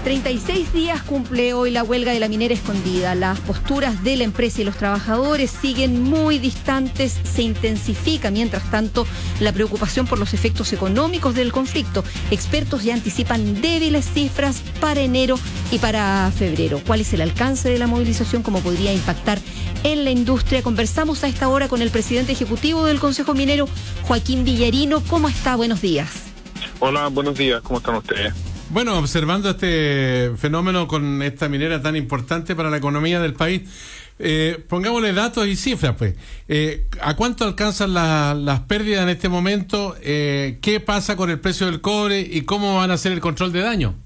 36 días cumple hoy la huelga de la minera Escondida. Las posturas de la empresa y los trabajadores siguen muy distantes. Se intensifica, mientras tanto, la preocupación por los efectos económicos del conflicto. Expertos ya anticipan débiles cifras para enero y para febrero. ¿Cuál es el alcance de la movilización? ¿Cómo podría impactar en la industria? Conversamos a esta hora con el presidente ejecutivo del Consejo Minero, Joaquín Villarino. ¿Cómo está? Buenos días. Hola, buenos días. ¿Cómo están ustedes? Bueno, observando este fenómeno con esta minera tan importante para la economía del país, pongámosle datos y cifras, pues. ¿A cuánto alcanzan las pérdidas en este momento? ¿Qué pasa con el precio del cobre y cómo van a hacer el control de daño?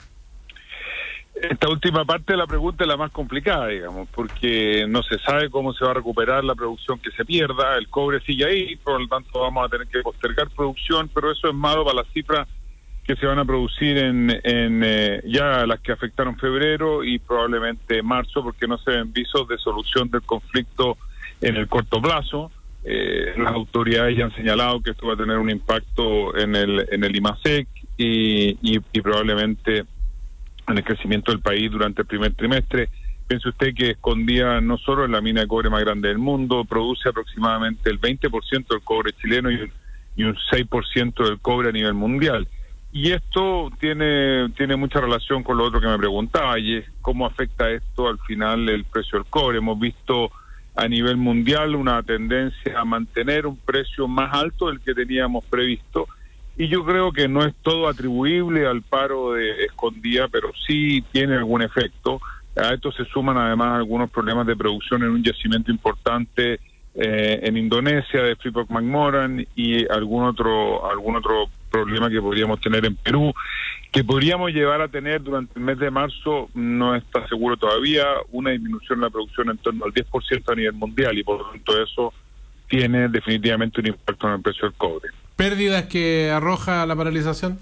Esta última parte de la pregunta es la más complicada, digamos, porque no se sabe cómo se va a recuperar la producción que se pierda. El cobre sigue ahí, por lo tanto vamos a tener que postergar producción, pero eso es malo para las cifras que se van a producir en ya las que afectaron febrero y probablemente marzo, porque no se ven visos de solución del conflicto en el corto plazo. Las autoridades ya han señalado que esto va a tener un impacto en el IMASEC y probablemente en el crecimiento del país durante el primer trimestre. Piense usted que Escondida no solo es la mina de cobre más grande del mundo, produce aproximadamente el 20% del cobre chileno y un 6% del cobre a nivel mundial. Y esto tiene mucha relación con lo otro que me preguntaba, y es cómo afecta esto al final el precio del cobre. Hemos visto a nivel mundial una tendencia a mantener un precio más alto del que teníamos previsto, y yo creo que no es todo atribuible al paro de Escondida, pero sí tiene algún efecto. A esto se suman además algunos problemas de producción en un yacimiento importante en Indonesia de Freeport-McMoRan y algún otro problema que podríamos tener en Perú, que podríamos llevar a tener durante el mes de marzo. No está seguro todavía, una disminución en la producción en torno al 10% a nivel mundial, y por lo tanto eso tiene definitivamente un impacto en el precio del cobre. ¿Pérdidas que arroja la paralización?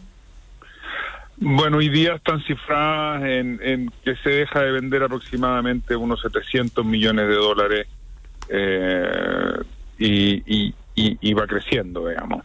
Bueno, hoy día están cifradas en que se deja de vender aproximadamente unos $700 millones y va creciendo, digamos.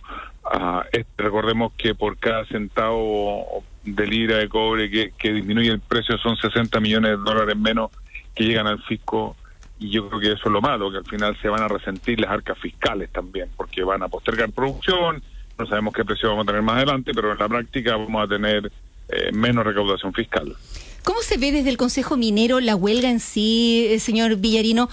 Recordemos que por cada centavo de libra de cobre que disminuye el precio son $60 millones menos que llegan al fisco, y yo creo que eso es lo malo, que al final se van a resentir las arcas fiscales también, porque van a postergar producción. No sabemos qué precio vamos a tener más adelante, pero en la práctica vamos a tener menos recaudación fiscal. ¿Cómo se ve desde el Consejo Minero la huelga en sí, señor Villarino?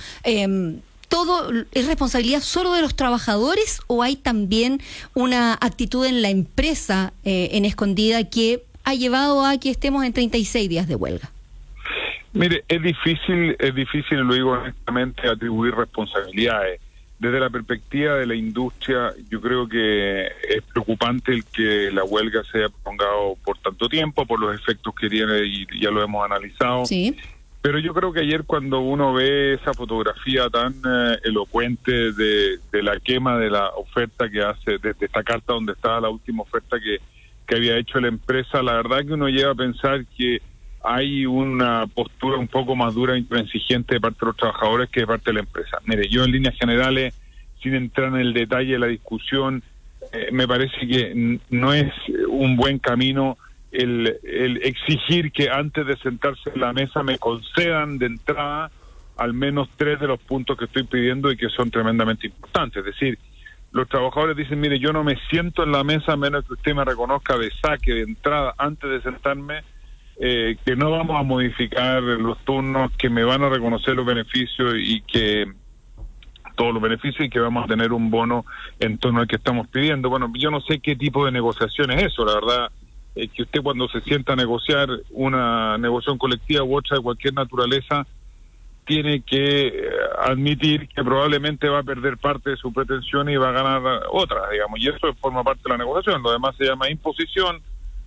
¿Todo es responsabilidad solo de los trabajadores o hay también una actitud en la empresa en Escondida que ha llevado a que estemos en 36 días de huelga? Mire, es difícil, lo digo honestamente, atribuir responsabilidades. Desde la perspectiva de la industria, yo creo que es preocupante el que la huelga se haya prolongado por tanto tiempo, por los efectos que tiene, y ya lo hemos analizado. Sí. Pero yo creo que ayer, cuando uno ve esa fotografía tan elocuente de la quema de la oferta que hace, de esta carta donde estaba la última oferta que había hecho la empresa, la verdad que uno llega a pensar que hay una postura un poco más dura e intransigente de parte de los trabajadores que de parte de la empresa. Mire, yo en líneas generales, sin entrar en el detalle de la discusión, me parece que no es un buen camino el exigir que antes de sentarse en la mesa me concedan de entrada al menos 3 de los puntos que estoy pidiendo y que son tremendamente importantes. Es decir, los trabajadores dicen, mire, yo no me siento en la mesa a menos que usted me reconozca de saque, de entrada, antes de sentarme, que no vamos a modificar los turnos, que me van a reconocer los beneficios y que todos los beneficios, y que vamos a tener un bono en torno al que estamos pidiendo. Bueno, yo no sé qué tipo de negociación es eso, la verdad. Que usted, cuando se sienta a negociar una negociación colectiva u otra de cualquier naturaleza, tiene que admitir que probablemente va a perder parte de su pretensión y va a ganar otra, digamos, y eso forma parte de la negociación. Lo demás se llama imposición,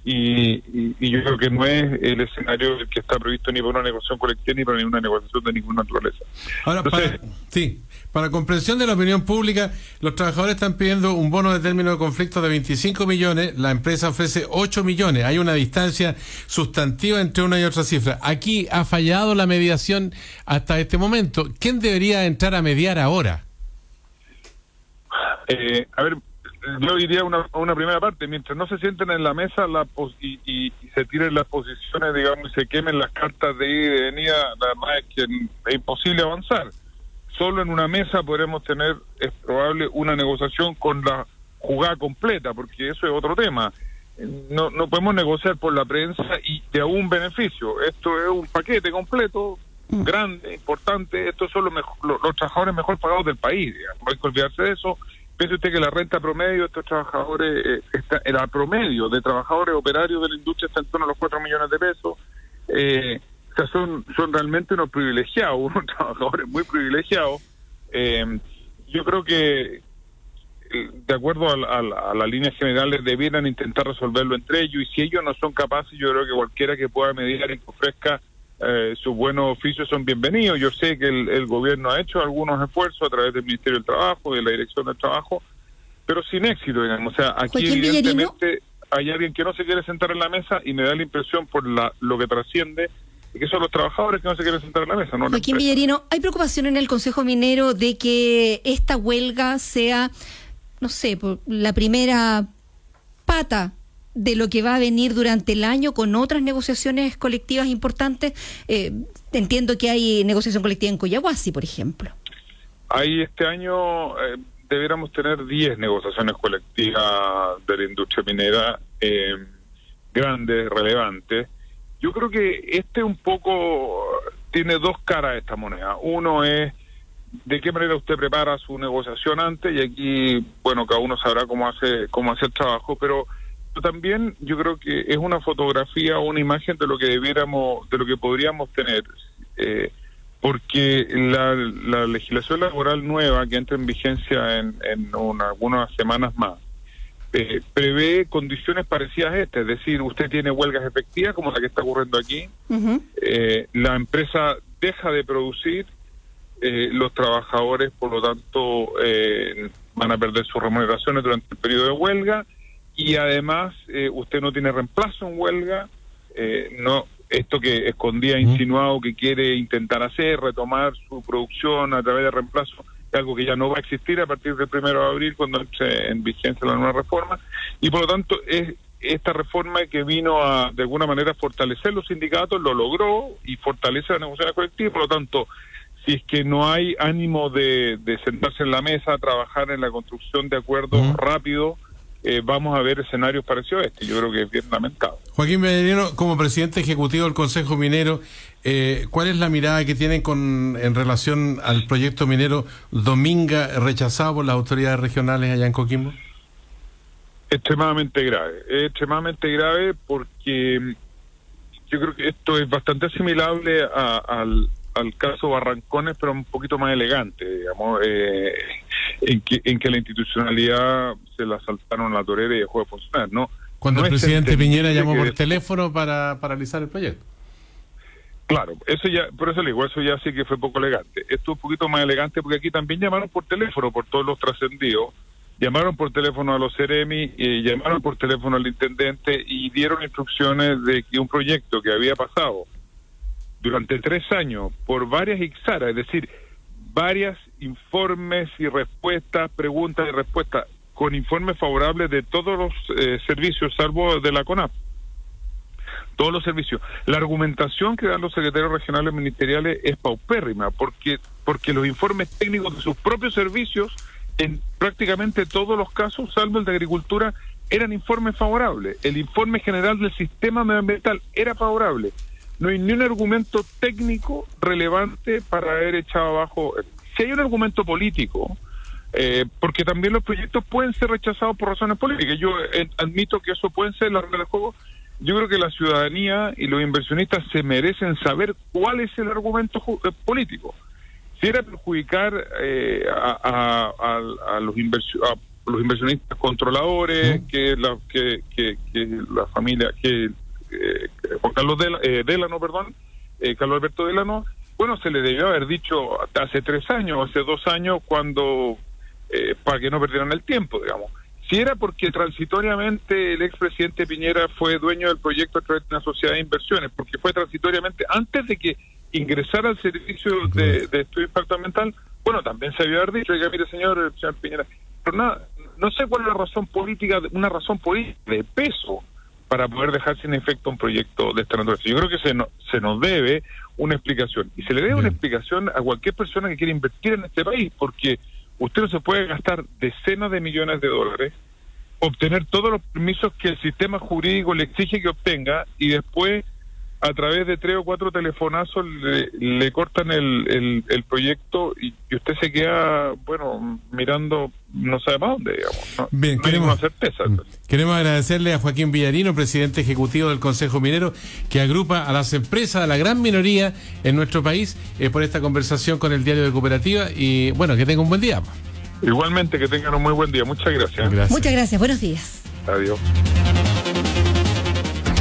y yo creo que no es el escenario que está previsto ni para una negociación colectiva ni para ninguna negociación de ninguna naturaleza. Ahora, para comprensión de la opinión pública, los trabajadores están pidiendo un bono de término de conflicto de 25 millones, la empresa ofrece 8 millones, hay una distancia sustantiva entre una y otra cifra. Aquí ha fallado la mediación hasta este momento. ¿Quién debería entrar a mediar ahora? A ver, yo diría una primera parte, mientras no se sienten en la mesa y se tiren las posiciones, digamos, y se quemen las cartas de ida y de venida, la verdad es que es imposible avanzar. Solo en una mesa podremos tener, es probable, una negociación con la jugada completa, porque eso es otro tema. No podemos negociar por la prensa y de algún beneficio. Esto es un paquete completo, grande, importante. Estos son los trabajadores mejor pagados del país, digamos. No hay que olvidarse de eso. Piense usted que la renta promedio de estos trabajadores, el promedio de trabajadores operarios de la industria está en torno a los 4 millones de pesos. O sea, son realmente unos privilegiados, unos trabajadores muy privilegiados. Yo creo que, de acuerdo a las líneas generales, debieran intentar resolverlo entre ellos, y si ellos no son capaces, yo creo que cualquiera que pueda mediar y que ofrezca sus buenos oficios son bienvenidos. Yo sé que el gobierno ha hecho algunos esfuerzos a través del Ministerio del Trabajo, de la Dirección del Trabajo, pero sin éxito, digamos. O sea, aquí evidentemente hay alguien que no se quiere sentar en la mesa, y me da la impresión por lo que trasciende, que son los trabajadores que no se quieren sentar en la mesa, ¿no? Joaquín Villarino, ¿hay preocupación en el Consejo Minero de que esta huelga sea, no sé, la primera pata de lo que va a venir durante el año con otras negociaciones colectivas importantes? Entiendo que hay negociación colectiva en Collahuasi, por ejemplo. Ahí este año debiéramos tener 10 negociaciones colectivas de la industria minera, grandes, relevantes. Yo creo que un poco tiene dos caras esta moneda. Uno es de qué manera usted prepara su negociación antes, y aquí, bueno, cada uno sabrá cómo hace el trabajo, pero también yo creo que es una fotografía o una imagen de lo que podríamos tener, porque la legislación laboral nueva que entra en vigencia en algunas semanas más, prevé condiciones parecidas a esta, es decir, usted tiene huelgas efectivas como la que está ocurriendo aquí, la empresa deja de producir, los trabajadores por lo tanto van a perder sus remuneraciones durante el periodo de huelga, y además usted no tiene reemplazo en huelga, esto que escondía, insinuado que quiere intentar hacer, retomar su producción a través de reemplazo, algo que ya no va a existir a partir del 1 de abril, cuando entre en vigencia la nueva reforma, y por lo tanto es esta reforma que vino a, de alguna manera, fortalecer los sindicatos, lo logró, y fortalece la negociación colectiva. Por lo tanto, si es que no hay ánimo de sentarse en la mesa, trabajar en la construcción de acuerdos rápido, vamos a ver escenarios parecidos a este. Yo creo que es bien lamentable. Joaquín Villarino, como presidente ejecutivo del Consejo Minero, ¿cuál es la mirada que tienen en relación al proyecto minero Dominga, rechazado por las autoridades regionales allá en Coquimbo? Extremadamente grave porque yo creo que esto es bastante asimilable al caso Barrancones, pero un poquito más elegante, digamos, en que la institucionalidad se la saltaron la torera y dejó de funcionar, ¿no? Cuando el presidente Piñera llamó por teléfono para paralizar el proyecto. Claro, eso ya, por eso le digo, eso ya sí que fue poco elegante. Esto es un poquito más elegante porque aquí también llamaron por teléfono, por todos los trascendidos, llamaron por teléfono a los Ceremi, llamaron por teléfono al intendente y dieron instrucciones de que un proyecto que había pasado durante 3 años por varias ICSARA, es decir, varias informes y respuestas, preguntas y respuestas, con informes favorables de todos los servicios, salvo de la CONAP. Todos los servicios. La argumentación que dan los secretarios regionales ministeriales es paupérrima, porque los informes técnicos de sus propios servicios, en prácticamente todos los casos, salvo el de Agricultura, eran informes favorables. El informe general del sistema medioambiental era favorable. No hay ni un argumento técnico relevante para haber echado abajo. Si hay un argumento político, porque también los proyectos pueden ser rechazados por razones políticas. Yo admito que eso puede ser la regla del juego. Yo creo que la ciudadanía y los inversionistas se merecen saber cuál es el argumento político. Si era perjudicar a los inversionistas controladores, que la familia, Juan Carlos Carlos Alberto Delano, bueno, se le debió haber dicho hace 3 años, hace 2 años, cuando para que no perdieran el tiempo, digamos. Si era porque transitoriamente el expresidente Piñera fue dueño del proyecto a través de una sociedad de inversiones, porque fue transitoriamente, antes de que ingresara al servicio de estudio de impacto ambiental, bueno, también se debió haber dicho, oiga, mire señor Piñera, pero nada, no sé cuál es la razón política, una razón política de peso para poder dejar sin efecto un proyecto de esta naturaleza. Yo creo que se nos debe una explicación, y se le debe una explicación a cualquier persona que quiera invertir en este país, porque usted no se puede gastar decenas de millones de dólares, obtener todos los permisos que el sistema jurídico le exige que obtenga, y después a través de 3 o 4 telefonazos le cortan el proyecto y usted se queda, bueno, mirando no sabe más dónde, digamos. No, bien, no hay ninguna certeza. Queremos agradecerle a Joaquín Villarino, presidente ejecutivo del Consejo Minero, que agrupa a las empresas, a la gran minoría en nuestro país, por esta conversación con el Diario de Cooperativa, y bueno, que tenga un buen día. Igualmente, que tengan un muy buen día. Muchas gracias. Muchas gracias, buenos días. Adiós.